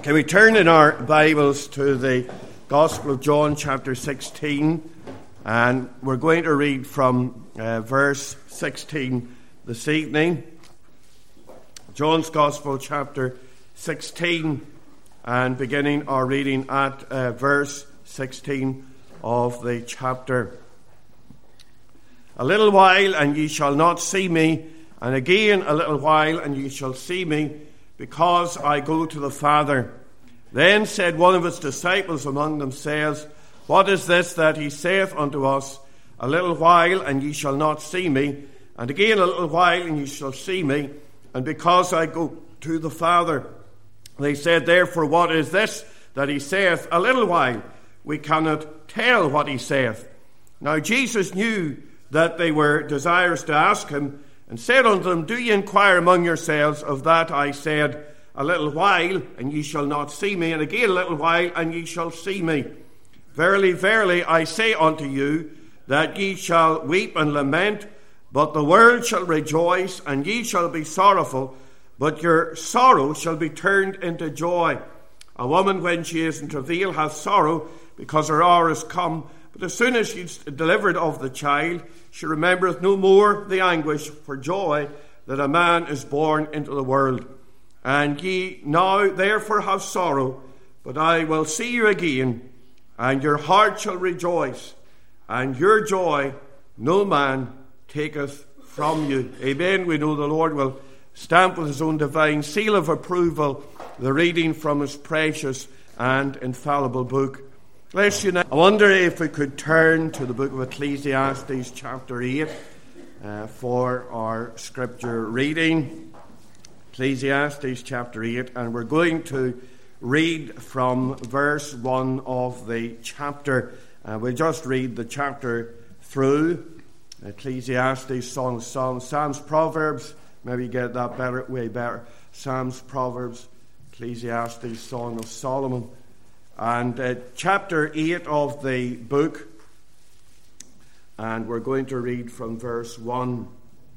Can we turn in our Bibles to the Gospel of John chapter 16, and we're going to read from verse 16 this evening. John's Gospel chapter 16, and beginning our reading at verse 16 of the chapter. A little while and ye shall not see me, and again a little while and ye shall see me, because I go to the Father. Then said one of his disciples among themselves, What is this that he saith unto us, A little while and ye shall not see me, and again a little while and ye shall see me, and because I go to the Father? They said, Therefore, what is this that he saith, A little while? We cannot tell what he saith. Now Jesus knew that they were desirous to ask him, and said unto them, Do ye inquire among yourselves of that I said, A little while, and ye shall not see me, and again a little while, and ye shall see me? Verily, verily, I say unto you, that ye shall weep and lament, but the world shall rejoice, and ye shall be sorrowful, but your sorrow shall be turned into joy. A woman, when she is in travail, hath sorrow, because her hour is come. But as soon as she is delivered of the child, she remembereth no more the anguish for joy that a man is born into the world. And ye now therefore have sorrow, but I will see you again, and your heart shall rejoice, and your joy no man taketh from you. Amen. We know the Lord will stamp with his own divine seal of approval the reading from his precious and infallible book. Bless you now. I wonder if we could turn to the book of Ecclesiastes chapter 8 for our scripture reading. Ecclesiastes chapter 8, and we're going to read from verse 1 of the chapter. We'll just read the chapter through. Ecclesiastes, Song of Solomon, Psalms, Proverbs, maybe get that better, way better. Psalms, Proverbs, Ecclesiastes, Song of Solomon. And chapter 8 of the book, and we're going to read from verse 1.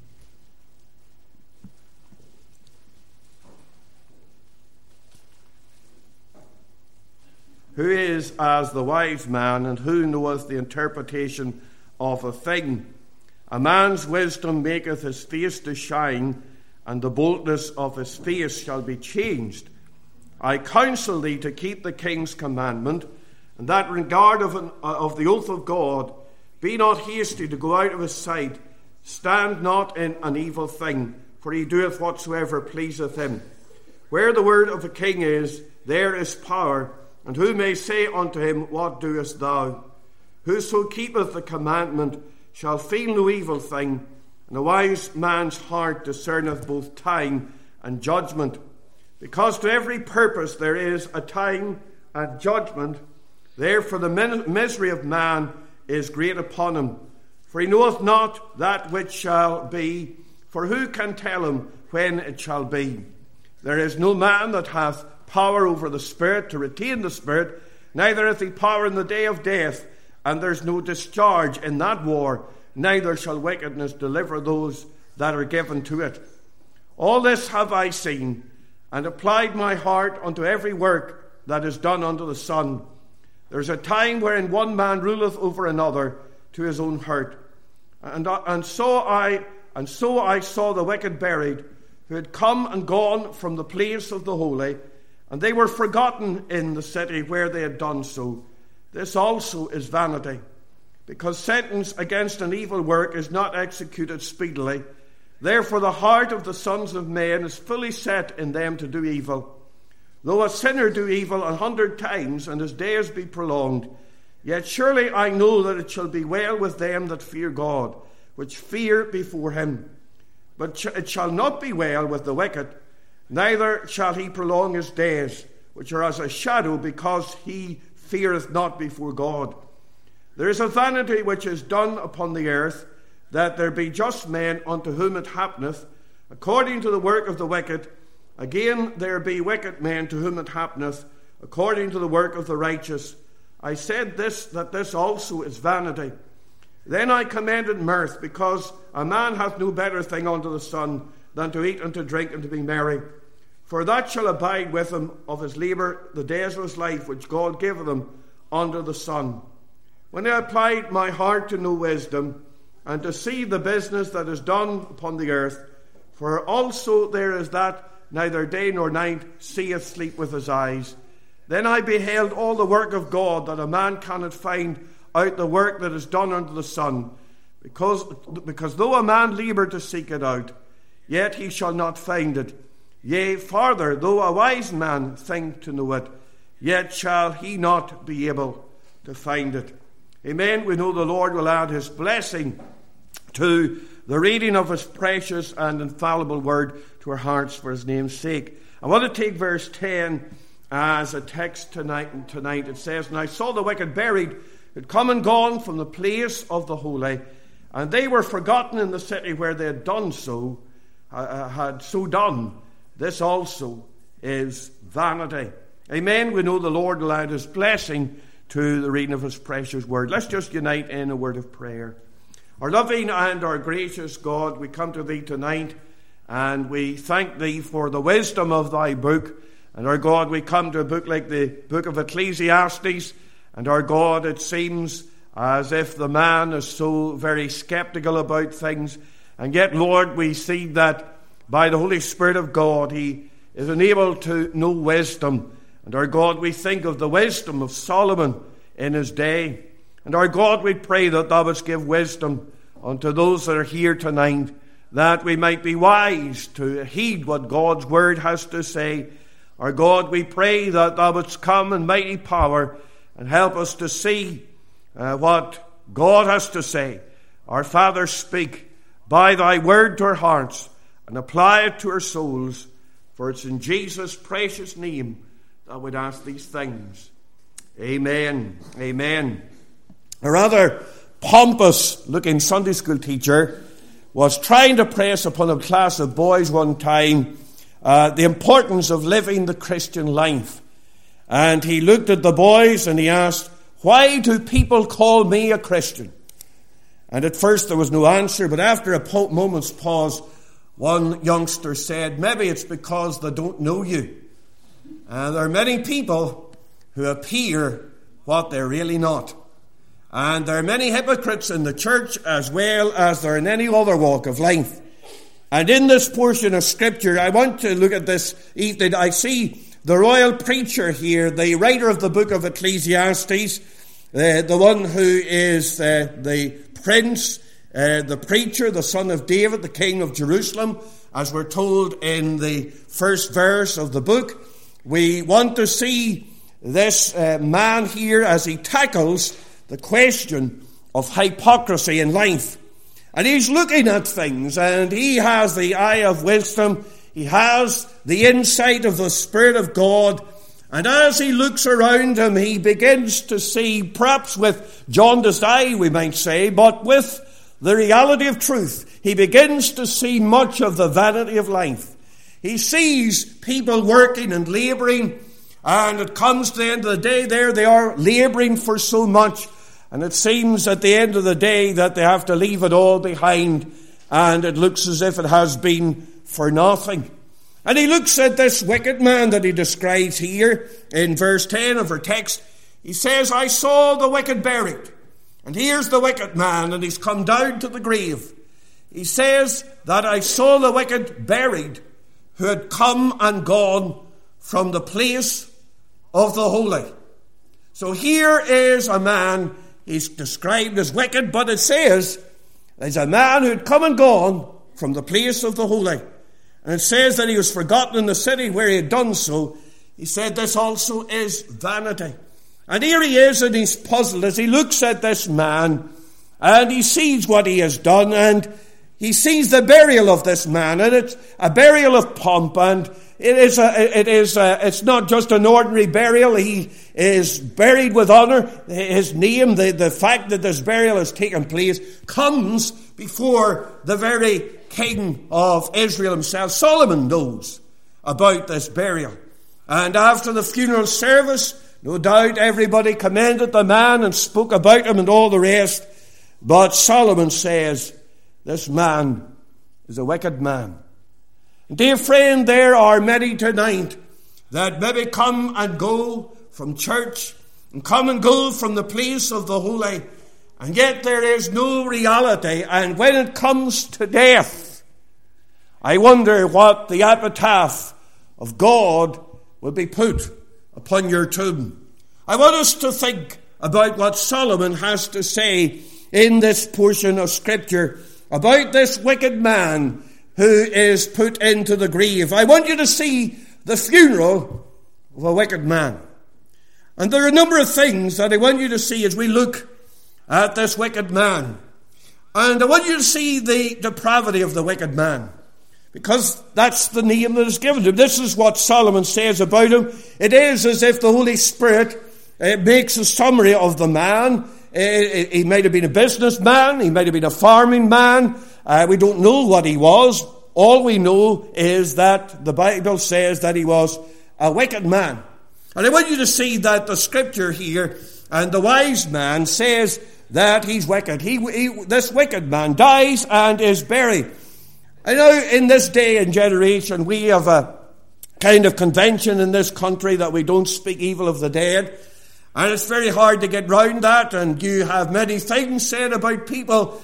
Who is as the wise man, and who knoweth the interpretation of a thing? A man's wisdom maketh his face to shine, and the boldness of his face shall be changed. I counsel thee to keep the king's commandment, and that regard of the oath of God. Be not hasty to go out of his sight. Stand not in an evil thing, for he doeth whatsoever pleaseth him. Where the word of a king is, there is power. And who may say unto him, What doest thou? Whoso keepeth the commandment shall feel no evil thing, and a wise man's heart discerneth both time and judgment. Because to every purpose there is a time and judgment, therefore the misery of man is great upon him. For he knoweth not that which shall be, for who can tell him when it shall be? There is no man that hath power over the Spirit to retain the Spirit, neither hath he power in the day of death, and there's no discharge in that war, neither shall wickedness deliver those that are given to it. All this have I seen, and applied my heart unto every work that is done under the sun. There is a time wherein one man ruleth over another to his own hurt. And so I saw the wicked buried, who had come and gone from the place of the holy, and they were forgotten in the city where they had done so. This also is vanity, because sentence against an evil work is not executed speedily. Therefore the heart of the sons of men is fully set in them to do evil. Though a sinner do evil 100 times, and his days be prolonged, yet surely I know that it shall be well with them that fear God, which fear before him. But it shall not be well with the wicked, neither shall he prolong his days, which are as a shadow, because he feareth not before God. There is a vanity which is done upon the earth, that there be just men unto whom it happeneth, according to the work of the wicked. Again there be wicked men to whom it happeneth, according to the work of the righteous. I said this, that this also is vanity. Then I commended mirth, because a man hath no better thing under the sun than to eat and to drink and to be merry. For that shall abide with him of his labour the days of his life, which God gave him under the sun. When I applied my heart to know wisdom, and to see the business that is done upon the earth, for also there is that neither day nor night seeth sleep with his eyes. Then I beheld all the work of God, that a man cannot find out the work that is done under the sun. Because though a man labour to seek it out, yet he shall not find it. Yea, farther, though a wise man think to know it, yet shall he not be able to find it. Amen. We know the Lord will add his blessing to the reading of his precious and infallible word to our hearts for his name's sake. I want to take verse 10 as a text tonight. It says, And I saw the wicked buried, had come and gone from the place of the holy, and they were forgotten in the city where they had done so, had so done. This also is vanity. Amen. We know the Lord will add his blessing to the reading of his precious word. Let's just unite in a word of prayer. Our loving and our gracious God, we come to thee tonight, and we thank thee for the wisdom of thy book. And our God, we come to a book like the book of Ecclesiastes, and our God, it seems as if the man is so very skeptical about things, and yet, Lord, we see that by the Holy Spirit of God, he is enabled to know wisdom. And our God, we think of the wisdom of Solomon in his day. And our God, we pray that thou wouldst give wisdom unto those that are here tonight, that we might be wise to heed what God's word has to say. Our God, we pray that thou wouldst come in mighty power and help us to see what God has to say. Our Father, speak by thy word to our hearts and apply it to our souls. For it's in Jesus' precious name that I would ask these things. Amen. Amen. A rather pompous-looking Sunday school teacher was trying to press upon a class of boys one time the importance of living the Christian life. And he looked at the boys and he asked, "Why do people call me a Christian?" And at first there was no answer, but after a moment's pause, one youngster said, "Maybe it's because they don't know you. There are many people who appear what they're really not. And there are many hypocrites in the church as well as there are in any other walk of life." And in this portion of Scripture, I want to look at this evening. I see the royal preacher here, the writer of the book of Ecclesiastes, the one who is the prince, the preacher, the son of David, the king of Jerusalem, as we're told in the first verse of the book. We want to see this man here as he tackles the question of hypocrisy in life. And he's looking at things, and he has the eye of wisdom. He has the insight of the Spirit of God. And as he looks around him, he begins to see, perhaps with jaundiced eye, we might say, but with the reality of truth, he begins to see much of the vanity of life. He sees people working and labouring, and it comes to the end of the day there, they are labouring for so much. And it seems at the end of the day that they have to leave it all behind, and it looks as if it has been for nothing. And he looks at this wicked man that he describes here in verse 10 of our text. He says, "I saw the wicked buried." And here's the wicked man, and he's come down to the grave. He says that I saw the wicked buried, who had come and gone from the place of the holy. So here is a man. He's described as wicked, but it says there's a man who had come and gone from the place of the holy. And it says that he was forgotten in the city where he had done so. He said this also is vanity. And here he is, and he's puzzled as he looks at this man, and he sees what he has done, and he sees the burial of this man, and it's a burial of pomp, and it's not just an ordinary burial. He is buried with honor. His name, the fact that this burial has taken place, comes before the very king of Israel himself. Solomon knows about this burial. And after the funeral service, no doubt everybody commended the man and spoke about him and all the rest. But Solomon says, this man is a wicked man. Dear friend, there are many tonight that maybe come and go from church and come and go from the place of the holy, and yet there is no reality. And when it comes to death, I wonder what the epitaph of God will be put upon your tomb. I want us to think about what Solomon has to say in this portion of Scripture about this wicked man who is put into the grave. I want you to see the funeral of a wicked man. And there are a number of things that I want you to see as we look at this wicked man. And I want you to see the depravity of the wicked man, because that's the name that is given to him. This is what Solomon says about him. It is as if the Holy Spirit makes a summary of the man. He might have been a businessman. He might have been a farming man. We don't know what he was. All we know is that the Bible says that he was a wicked man. And I want you to see that the Scripture here, and the wise man says that he's wicked. This wicked man dies and is buried. I know in this day and generation we have a kind of convention in this country that we don't speak evil of the dead. And it's very hard to get round that, and you have many things said about people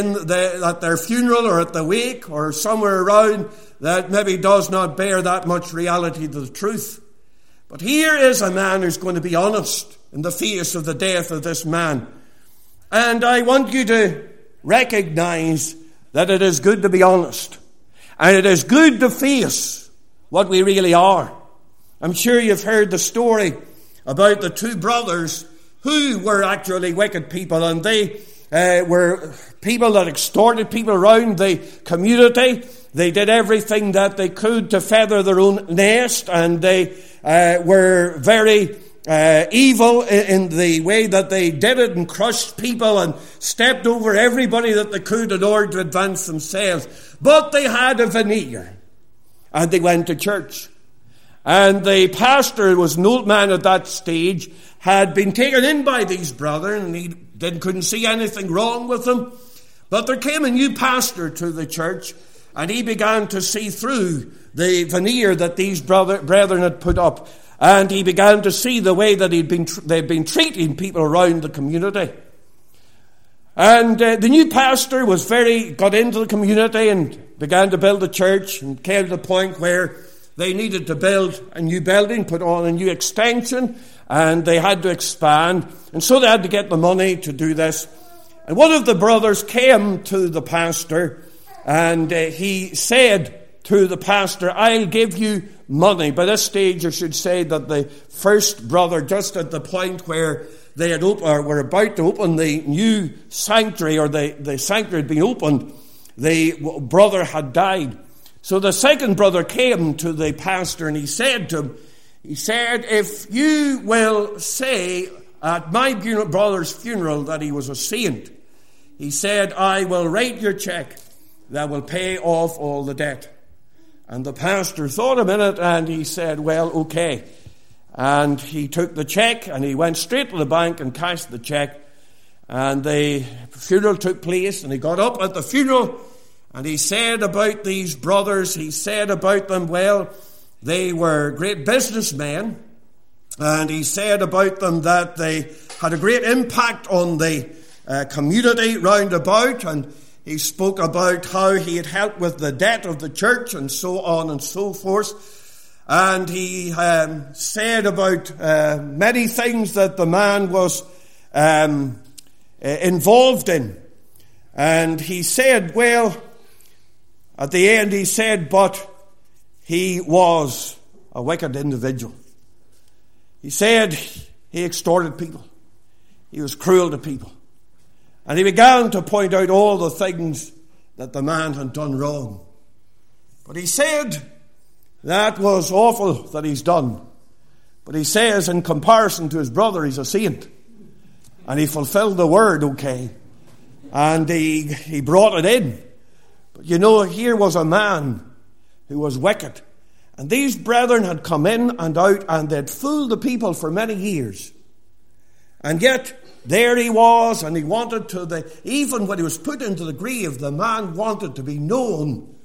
at their funeral or at the wake or somewhere around that maybe does not bear that much reality to the truth. But here is a man who's going to be honest in the face of the death of this man. And I want you to recognize that it is good to be honest. And it is good to face what we really are. I'm sure you've heard the story about the two brothers who were actually wicked people, and they were people that extorted people around the community. They did everything that they could to feather their own nest, and they were very evil in the way that they did it, and crushed people and stepped over everybody that they could in order to advance themselves. But they had a veneer, and they went to church. And the pastor was an old man at that stage, had been taken in by these brothers, and he couldn't see anything wrong with them. But there came a new pastor to the church, and he began to see through the veneer that these brethren had put up. And he began to see the way that they'd been treating people around the community. And the new pastor got into the community and began to build a church, and came to the point where they needed to build a new building, put on a new extension, and they had to expand. And so they had to get the money to do this. And one of the brothers came to the pastor, and he said to the pastor, "I'll give you money." By this stage, I should say that the first brother, just at the point where they were about to open the new sanctuary, or the sanctuary had been opened, the brother had died. So the second brother came to the pastor, and he said to him, "If you will say at my brother's funeral that he was a saint," he said, "I will write your check that will pay off all the debt." And the pastor thought a minute, and he said, "Well, okay." And he took the check, and he went straight to the bank and cashed the check. And the funeral took place, and he got up at the funeral, and he said about these brothers, he said about them, well, they were great businessmen. And he said about them that they had a great impact on the community round about. And he spoke about how he had helped with the debt of the church, and so on and so forth. And he said about many things that the man was involved in. And he said, well, at the end he said, but he was a wicked individual. He said he extorted people. He was cruel to people. And he began to point out all the things that the man had done wrong. But he said that was awful that he's done. But he says in comparison to his brother, he's a saint. And he fulfilled the word okay. And he brought it in. But you know, here was a man who was wicked. And these brethren had come in and out, and they'd fooled the people for many years. And yet, there he was, and he wanted even when he was put into the grave, the man wanted to be known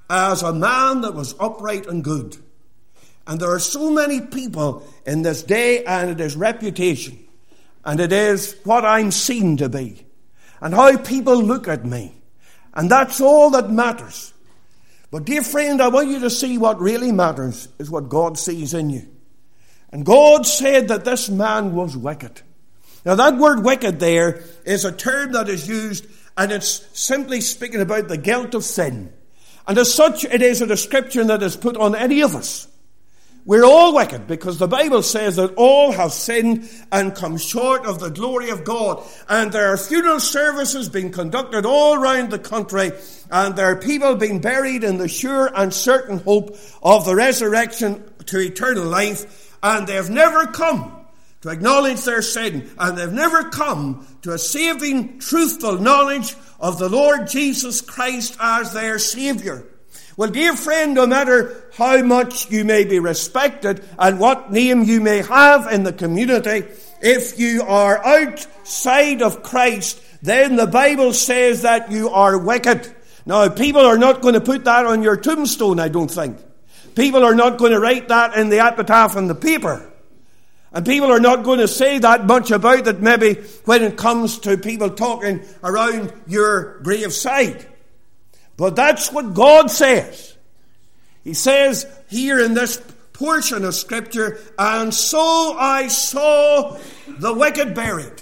as a man that was upright and good. And there are so many people in this day, and it is reputation, and it is what I'm seen to be, and how people look at me. And that's all that matters. But dear friend, I want you to see what really matters is what God sees in you. And God said that this man was wicked. Now that word wicked there is a term that is used, and it's simply speaking about the guilt of sin. And as such, it is a description that is put on any of us. We're all wicked because the Bible says that all have sinned and come short of the glory of God. And there are funeral services being conducted all around the country, and there are people being buried in the sure and certain hope of the resurrection to eternal life, and they've never come to acknowledge their sin, and they've never come to a saving, truthful knowledge of the Lord Jesus Christ as their Saviour. Well, dear friend, no matter how much you may be respected and what name you may have in the community, if you are outside of Christ, then the Bible says that you are wicked. Now, people are not going to put that on your tombstone, I don't think. People are not going to write that in the epitaph in the paper. And people are not going to say that much about it maybe when it comes to people talking around your graveside. But that's what God says. He says here in this portion of Scripture, and so I saw the wicked buried.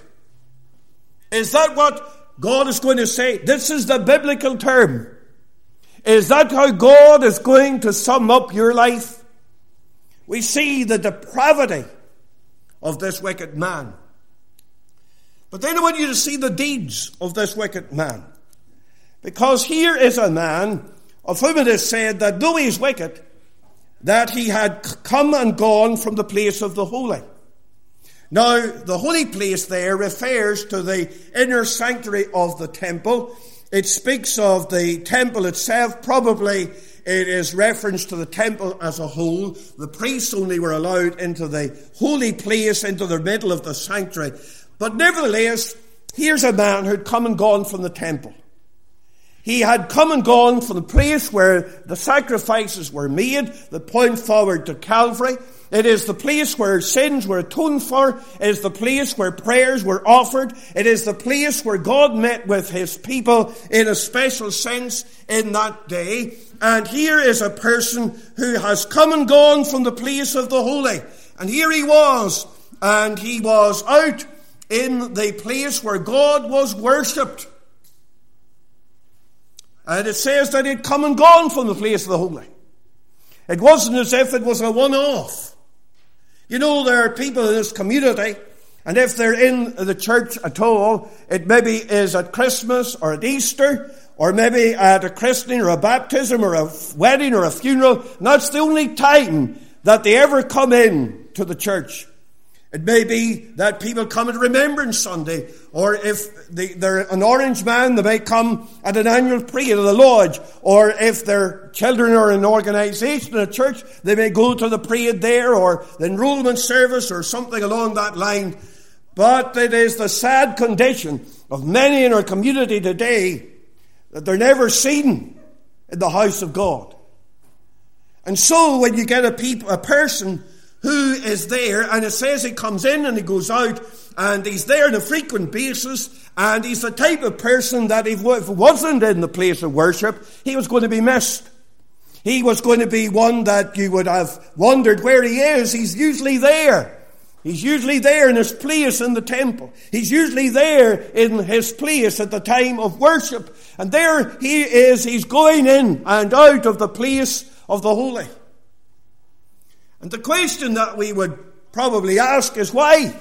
Is that what God is going to say? This is the biblical term. Is that how God is going to sum up your life? We see the depravity of this wicked man. But then I want you to see the deeds of this wicked man. Because here is a man of whom it is said that though he is wicked, that he had come and gone from the place of the holy. Now, the holy place there refers to the inner sanctuary of the temple. It speaks of the temple itself. Probably it is reference to the temple as a whole. The priests only were allowed into the holy place, into the middle of the sanctuary. But nevertheless, here's a man who had come and gone from the temple. He had come and gone from the place where the sacrifices were made, that point forward to Calvary. It is the place where sins were atoned for. It is the place where prayers were offered. It is the place where God met with his people in a special sense in that day. And here is a person who has come and gone from the place of the holy. And here he was, and he was out in the place where God was worshipped. And it says that he'd come and gone from the place of the holy. It wasn't as if it was a one-off. You know, there are people in this community, and if they're in the church at all, it maybe is at Christmas or at Easter, or maybe at a christening or a baptism or a wedding or a funeral. And that's the only time that they ever come in to the church. It may be that people come at Remembrance Sunday, or if they're an Orange man, they may come at an annual prayer to the lodge, or if their children are in an organisation in a church, they may go to the parade there, or the enrolment service, or something along that line. But it is the sad condition of many in our community today that they're never seen in the house of God. And so when you get a person who is there, and it says he comes in and he goes out, and he's there on a frequent basis, and he's the type of person that if he wasn't in the place of worship, he was going to be missed. He was going to be one that you would have wondered where he is. He's usually there. He's usually there in his place in the temple. He's usually there in his place at the time of worship. And there he is, he's going in and out of the place of the holy. And the question that we would probably ask is why?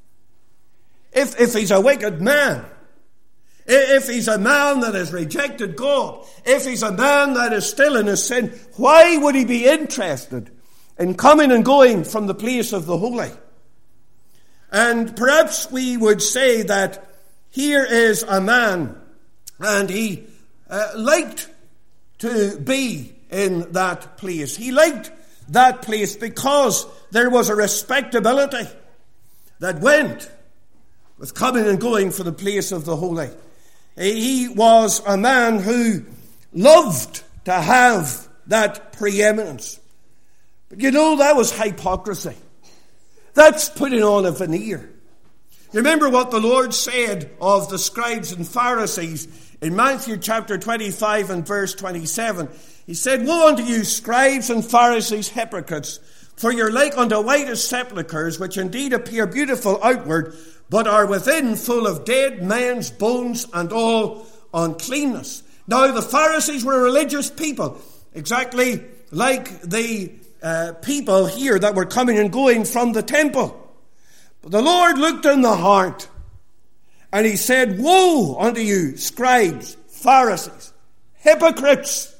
If he's a wicked man, if he's a man that has rejected God, if he's a man that is still in his sin, why would he be interested in coming and going from the place of the holy? And perhaps we would say that here is a man, and he liked to be in that place. He liked that place because there was a respectability that went with coming and going from the place of the holy. He was a man who loved to have that preeminence. But you know, that was hypocrisy. That's putting on a veneer. You remember what the Lord said of the scribes and Pharisees in Matthew chapter 25 and verse 27. He said, "Woe unto you, scribes and Pharisees, hypocrites, for you're like unto whitest sepulchres, which indeed appear beautiful outward, but are within full of dead men's bones and all uncleanness." Now, the Pharisees were religious people, exactly like the people here that were coming and going from the temple. But the Lord looked in the heart, and he said, "Woe unto you, scribes, Pharisees, hypocrites."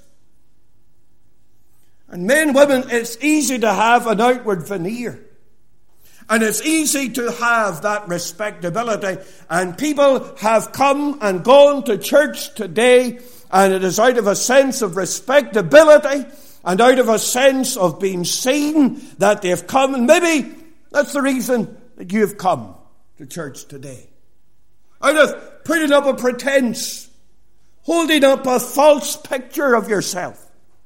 And men, women, it's easy to have an outward veneer. And it's easy to have that respectability. And people have come and gone to church today, and it is out of a sense of respectability and out of a sense of being seen that they've come. And maybe that's the reason that you have come to church today. Out of putting up a pretense, holding up a false picture of yourself.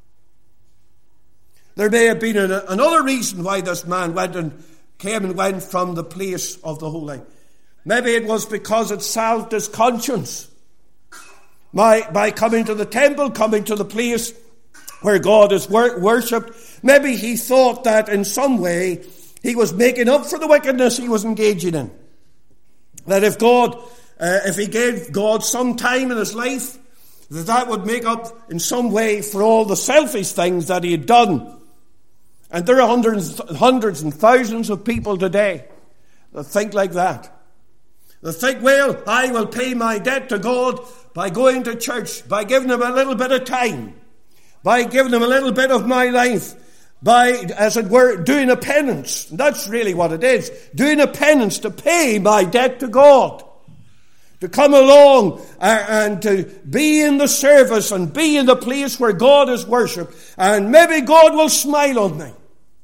There may have been another reason why this man came and went from the place of the holy. Maybe it was because it salved his conscience. By coming to the temple, coming to the place where God is worshipped, maybe he thought that in some way he was making up for the wickedness he was engaging in. That if he gave God some time in his life, that would make up in some way for all the selfish things that he had done. And there are hundreds and thousands of people today that think like that. They think, well, I will pay my debt to God by going to church, by giving him a little bit of time, by giving him a little bit of my life, by, as it were, doing a penance. And that's really what it is, doing a penance to pay my debt to God. To come along and to be in the service and be in the place where God is worshipped. And maybe God will smile on me.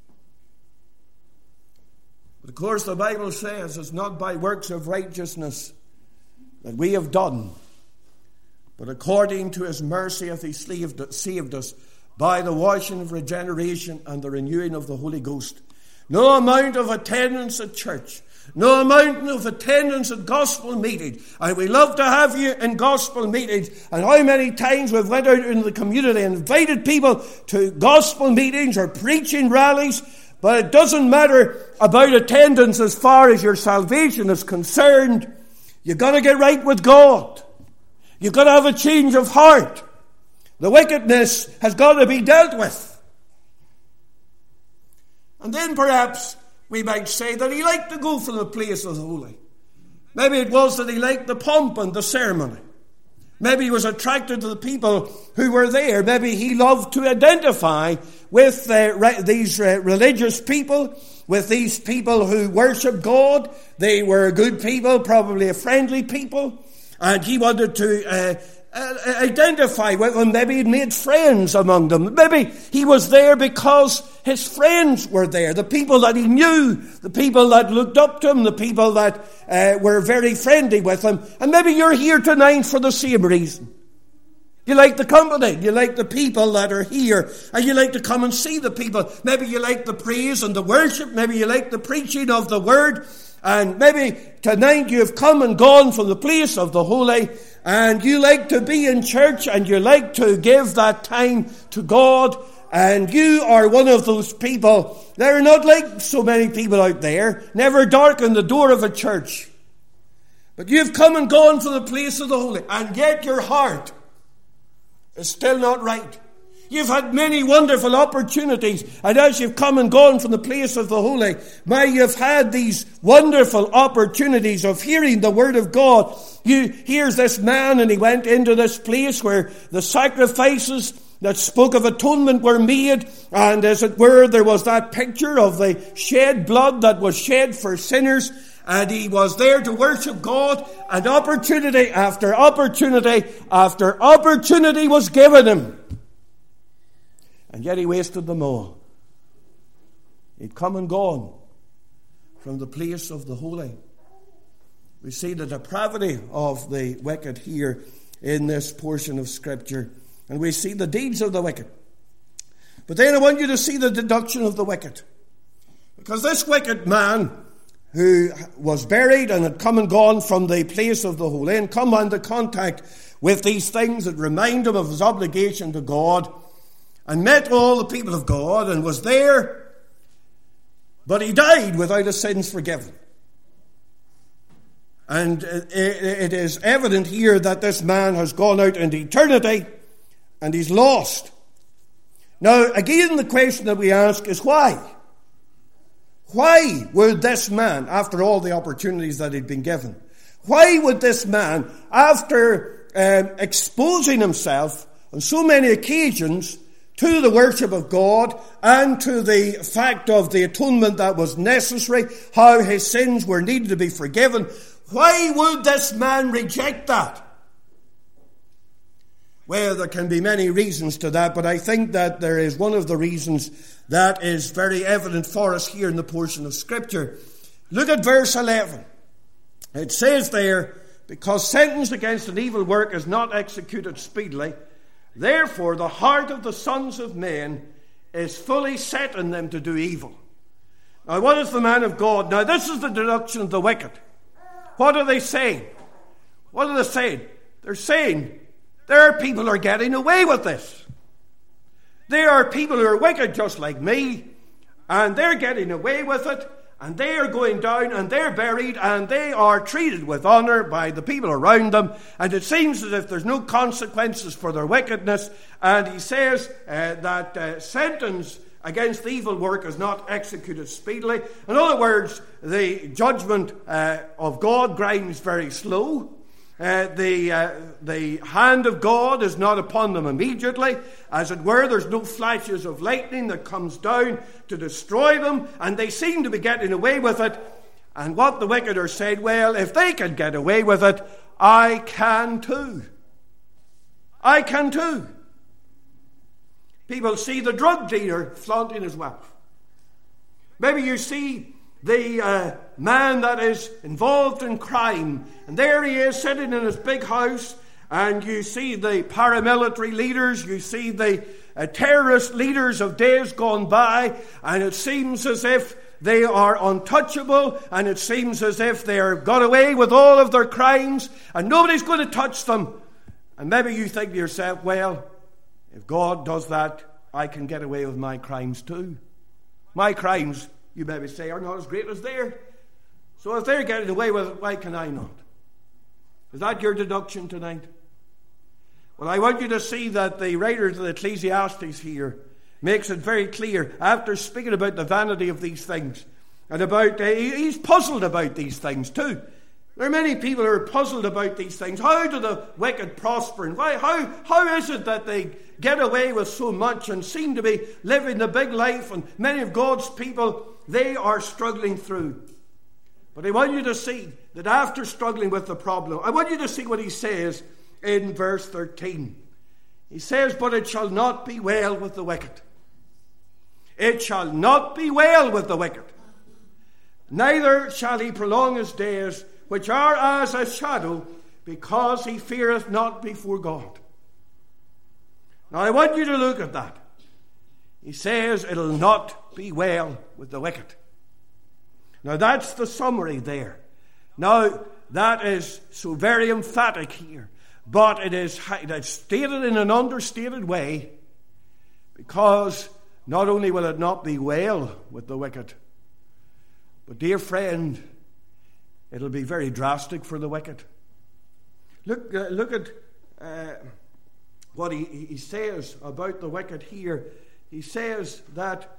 But of course the Bible says it's not by works of righteousness that we have done, but according to his mercy hath he saved us by the washing of regeneration and the renewing of the Holy Ghost. No amount of attendance at church, no amount of attendance at gospel meetings. And we love to have you in gospel meetings. And how many times we've went out into the community and invited people to gospel meetings or preaching rallies. But it doesn't matter about attendance as far as your salvation is concerned. You've got to get right with God. You've got to have a change of heart. The wickedness has got to be dealt with. And then perhaps we might say that he liked to go from the place of the holy. Maybe it was that he liked the pomp and the ceremony. Maybe he was attracted to the people who were there. Maybe he loved to identify with these religious people, with these people who worship God. They were good people, probably a friendly people. And he wanted to identify with them. Maybe he'd made friends among them. Maybe he was there because his friends were there. The people that he knew, the people that looked up to him, the people that were very friendly with him. And maybe you're here tonight for the same reason. You like the company. You like the people that are here. And you like to come and see the people. Maybe you like the praise and the worship. Maybe you like the preaching of the word. And maybe tonight you have come and gone from the place of the holy. And you like to be in church. And you like to give that time to God. And you are one of those people. They're not like so many people out there. Never darken the door of a church. But you've come and gone from the place of the holy. And yet your heart is still not right. You've had many wonderful opportunities, and as you've come and gone from the place of the holy, you've had these wonderful opportunities of hearing the word of God. Here's this man, and he went into this place where the sacrifices that spoke of atonement were made, and as it were, there was that picture of the shed blood that was shed for sinners. And he was there to worship God, and opportunity after opportunity after opportunity was given him. And yet he wasted them all. He'd come and gone from the place of the holy. We see the depravity of the wicked here in this portion of Scripture. And we see the deeds of the wicked. But then I want you to see the deduction of the wicked. Because this wicked man who was buried and had come and gone from the place of the Holy and come into contact with these things that remind him of his obligation to God, and met all the people of God and was there, but he died without his sins forgiven. And it is evident here that this man has gone out into eternity and he's lost. Now, again, the question that we ask is why? Why would this man, after all the opportunities that he'd been given, why would this man, after exposing himself on so many occasions to the worship of God and to the fact of the atonement that was necessary, how his sins were needed to be forgiven, why would this man reject that? Well, there can be many reasons to that, but I think that there is one of the reasons that is very evident for us here in the portion of Scripture. Look at verse 11. It says there, because sentence against an evil work is not executed speedily, therefore the heart of the sons of men is fully set in them to do evil. Now, what is the man of God? Now, this is the deduction of the wicked. What are they saying? What are they saying? They're saying there are people who are getting away with this. There are people who are wicked just like me, and they're getting away with it, and they are going down, and they're buried, and they are treated with honour by the people around them, and it seems as if there's no consequences for their wickedness. And he says that sentence against evil work is not executed speedily. In other words, the judgment of God grinds very slow. The hand of God is not upon them immediately. As it were, there's no flashes of lightning that comes down to destroy them, and they seem to be getting away with it. And what the wicked are saying, well, if they can get away with it, I can too. I can too. People see the drug dealer flaunting his wealth. Maybe you see the man that is involved in crime, and there he is sitting in his big house, and you see the paramilitary leaders, you see the terrorist leaders of days gone by, and it seems as if they are untouchable, and it seems as if they are got away with all of their crimes, and nobody's going to touch them. And maybe you think to yourself, well, if God does that, I can get away with my crimes too. My crimes, you maybe say, are not as great as theirs. So if they're getting away with it, why can I not? Is that your deduction tonight? Well, I want you to see that the writer of the Ecclesiastes here makes it very clear, after speaking about the vanity of these things, and about, he's puzzled about these things too. There are many people who are puzzled about these things. How do the wicked prosper? And why? How is it that they get away with so much and seem to be living the big life? And many of God's people, they are struggling through. But I want you to see that after struggling with the problem, I want you to see what he says in verse 13. He says, but it shall not be well with the wicked. It shall not be well with the wicked. Neither shall he prolong his days, which are as a shadow, because he feareth not before God. Now I want you to look at that. He says it'll not be well with the wicked. Now that's the summary there. Now that is so very emphatic here, but it's stated in an understated way, because not only will it not be well with the wicked, but dear friend, it'll be very drastic for the wicked. Look at what he says about the wicked here. He says that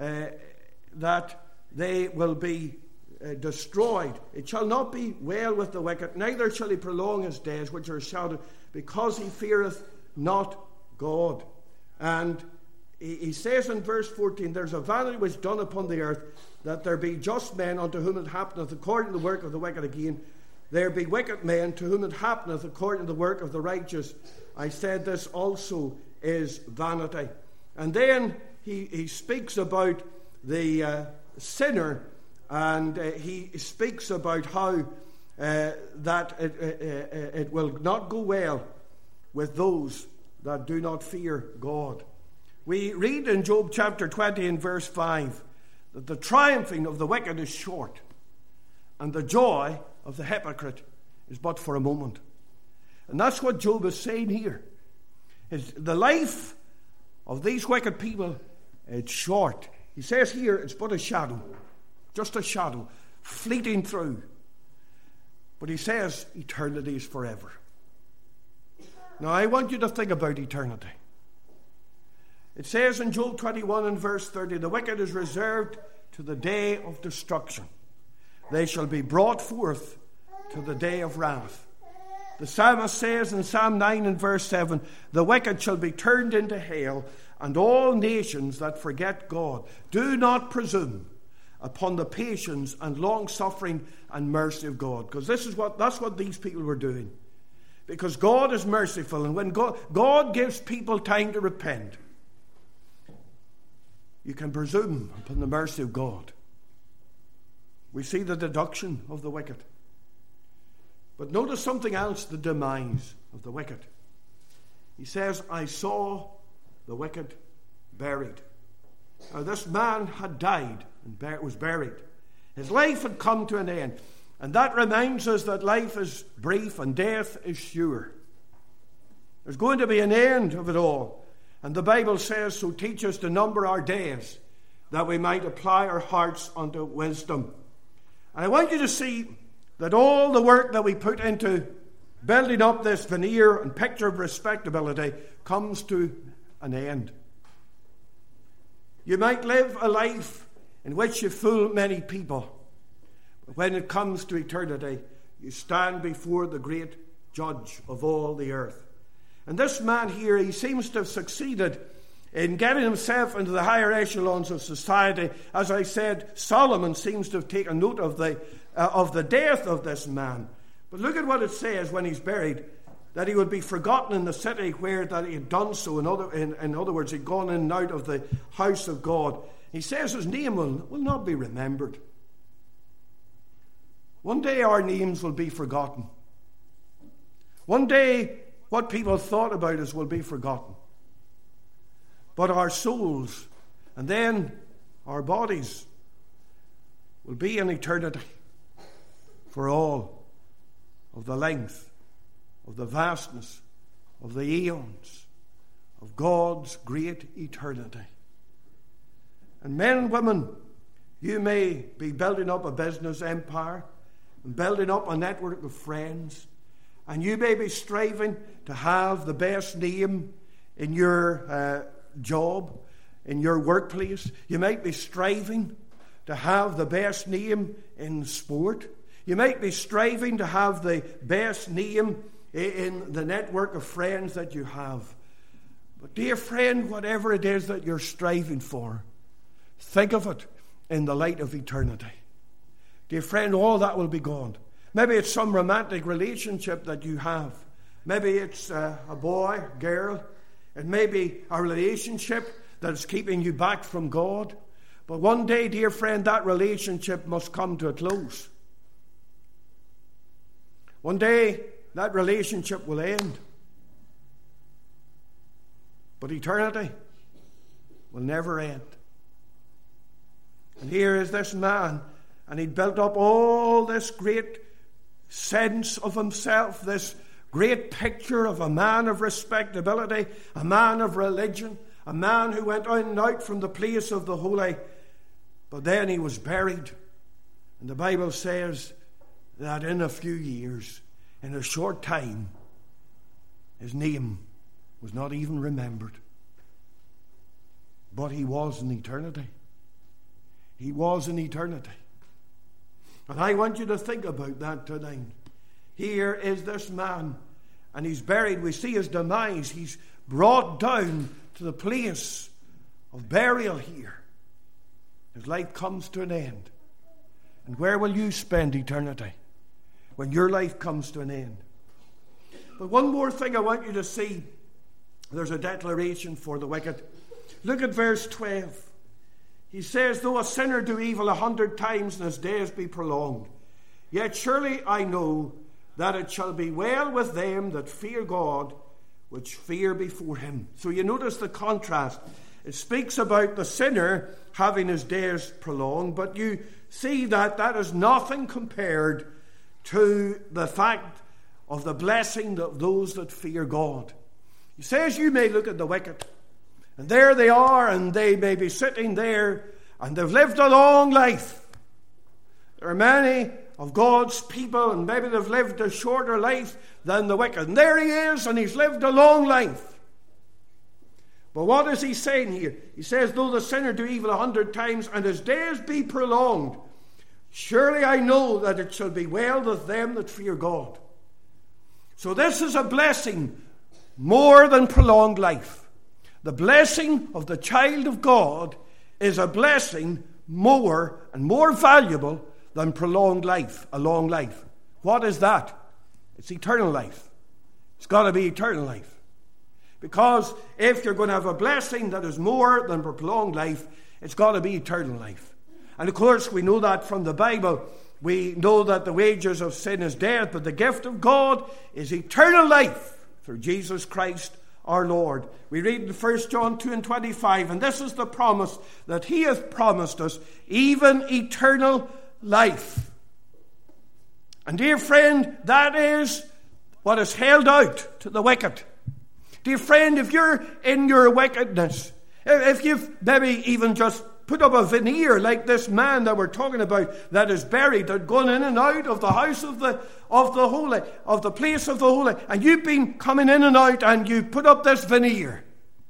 they will be destroyed. It shall not be well with the wicked, neither shall he prolong his days, which are shadowed, because he feareth not God. And he says in verse 14, there's a vanity which done upon the earth, that there be just men unto whom it happeneth according to the work of the wicked again. There be wicked men to whom it happeneth according to the work of the righteous. I said this also is vanity. And then he speaks about the sinner, and he speaks about how that it will not go well with those that do not fear God. We read in Job chapter 20 and verse 5 that the triumphing of the wicked is short, and the joy of the hypocrite is but for a moment. And that's what Job is saying here. The life of these wicked people, it's short. He says here it's but a shadow, just a shadow, fleeting through. But he says eternity is forever. Now I want you to think about eternity. It says in Job 21 and verse 30, the wicked is reserved to the day of destruction. They shall be brought forth to the day of wrath. The psalmist says in Psalm 9 and verse 7, the wicked shall be turned into hell, and all nations that forget God. Do not presume upon the patience and long-suffering and mercy of God. Because that's what these people were doing. Because God is merciful, and when God gives people time to repent, you can presume upon the mercy of God. We see the deduction of the wicked. But notice something else, the demise of the wicked. He says, I saw the wicked buried. Now this man had died and was buried. His life had come to an end. And that reminds us that life is brief and death is sure. There's going to be an end of it all. And the Bible says, so teach us to number our days, that we might apply our hearts unto wisdom. And I want you to see that all the work that we put into building up this veneer and picture of respectability comes to an end. You might live a life in which you fool many people. But when it comes to eternity, you stand before the great judge of all the earth. And this man here, he seems to have succeeded in getting himself into the higher echelons of society. As I said, Solomon seems to have taken note of the death of this man. But look at what it says when he's buried, that he would be forgotten in the city where that he had done so. In other words, he'd gone in and out of the house of God. He says his name will not be remembered. One day our names will be forgotten. One day what people thought about us will be forgotten. But our souls and then our bodies will be in eternity for all of the length, of the vastness, of the eons, of God's great eternity. And men and women, you may be building up a business empire and building up a network of friends, and you may be striving to have the best name in your job, in your workplace. You might be striving to have the best name in sport. You might be striving to have the best name in the network of friends that you have. But dear friend, whatever it is that you're striving for, think of it in the light of eternity. Dear friend, all that will be gone. Maybe it's some romantic relationship that you have. Maybe it's a boy, girl. It may be a relationship that is keeping you back from God. But one day, dear friend, that relationship must come to a close. One day, that relationship will end. But eternity will never end. And here is this man, and he'd built up all this great sense of himself, this great picture of a man of respectability, a man of religion, a man who went in and out from the place of the holy. But then he was buried. And the Bible says that in a few years, in a short time, his name was not even remembered. But he was in eternity. He was in eternity. And I want you to think about that tonight. Here is this man, and he's buried. We see his demise. He's brought down to the place of burial here. His life comes to an end. And where will you spend eternity when your life comes to an end? But one more thing I want you to see. There's a declaration for the wicked. Look at verse 12. He says, though a sinner do evil 100 times and his days be prolonged, yet surely I know that it shall be well with them that fear God, which fear before him. So you notice the contrast. It speaks about the sinner having his days prolonged, but you see that that is nothing compared to the fact of the blessing of those that fear God. He says you may look at the wicked, and there they are, and they may be sitting there, and they've lived a long life. There are many of God's people, and maybe they've lived a shorter life than the wicked. And there he is, and he's lived a long life. But what is he saying here? He says, though the sinner do evil 100 times, and his days be prolonged, surely I know that it shall be well with them that fear God. So this is a blessing more than prolonged life. The blessing of the child of God is a blessing more and more valuable than prolonged life, a long life. What is that? It's eternal life. It's got to be eternal life. Because if you're going to have a blessing that is more than prolonged life, it's got to be eternal life. And of course, we know that from the Bible. We know that the wages of sin is death, but the gift of God is eternal life through Jesus Christ our Lord. We read in 1 John 2:25, and this is the promise that he hath promised us, even eternal life. And dear friend, that is what is held out to the wicked. Dear friend, if you're in your wickedness, if you've maybe even just put up a veneer like this man that we're talking about that is buried, that gone in and out of the house of the holy, of the place of the holy, and you've been coming in and out and you put up this veneer,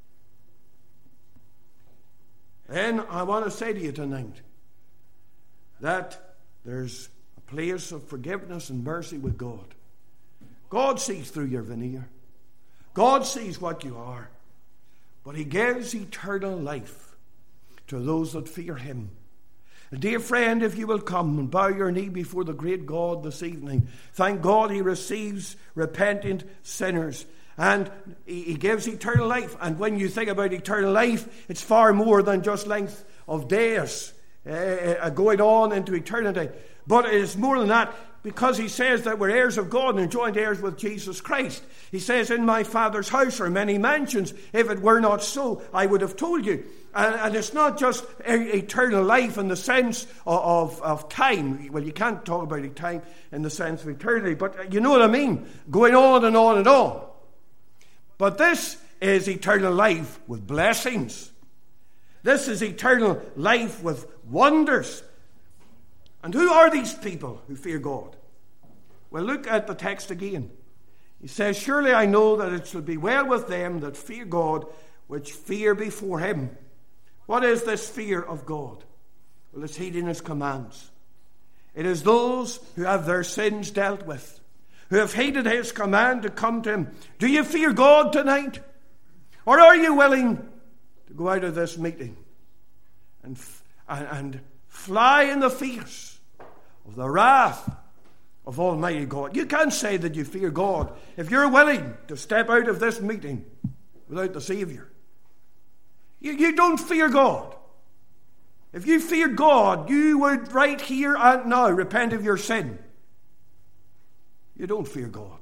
then I want to say to you tonight that there's a place of forgiveness and mercy with God. God sees through your veneer. God sees what you are. But he gives eternal life to those that fear him. And dear friend, if you will come and bow your knee before the great God this evening, thank God he receives repentant sinners. And he gives eternal life. And when you think about eternal life, it's far more than just length of days going on into eternity. But it is more than that, because he says that we're heirs of God and joint heirs with Jesus Christ. He says, in my Father's house are many mansions. If it were not so, I would have told you. And it's not just eternal life in the sense of time. Well, you can't talk about time in the sense of eternity, but you know what I mean. Going on and on and on. But this is eternal life with blessings. This is eternal life with wonders. And who are these people who fear God? Well, look at the text again. He says, surely I know that it shall be well with them that fear God, which fear before him. What is this fear of God? Well, it's heeding his commands. It is those who have their sins dealt with, who have heeded his command to come to him. Do you fear God tonight? Or are you willing to go out of this meeting and fly in the face of the wrath of Almighty God? You can't say that you fear God if you're willing to step out of this meeting without the Savior. You don't fear God. If you feared God, you would right here and now repent of your sin. You don't fear God.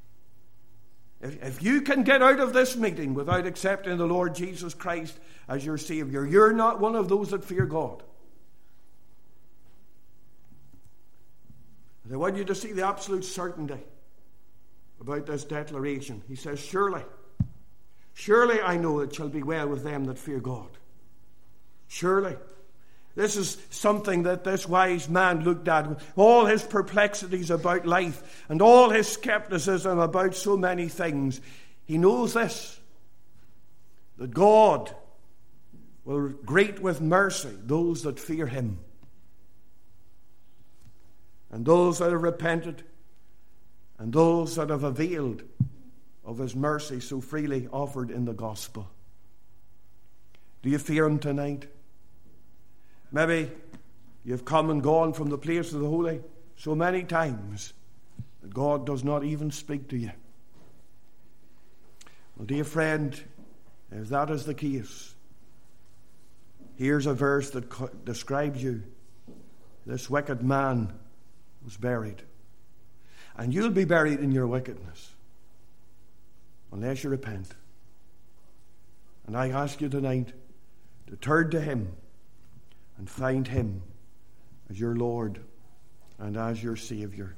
If you can get out of this meeting without accepting the Lord Jesus Christ as your Savior, you're not one of those that fear God. I want you to see the absolute certainty about this declaration. He says, surely I know it shall be well with them that fear God. Surely. This is something that this wise man looked at with all his perplexities about life and all his skepticism about so many things. He knows this, that God will greet with mercy those that fear him, and those that have repented, and those that have availed of his mercy so freely offered in the gospel. Do you fear him tonight? Maybe you've come and gone from the place of the holy so many times that God does not even speak to you. Well, dear friend, if that is the case, here's a verse that describes you. This wicked man was buried, and you'll be buried in your wickedness. unless you repent. And I ask you tonight to turn to him and find him as your Lord and as your Saviour.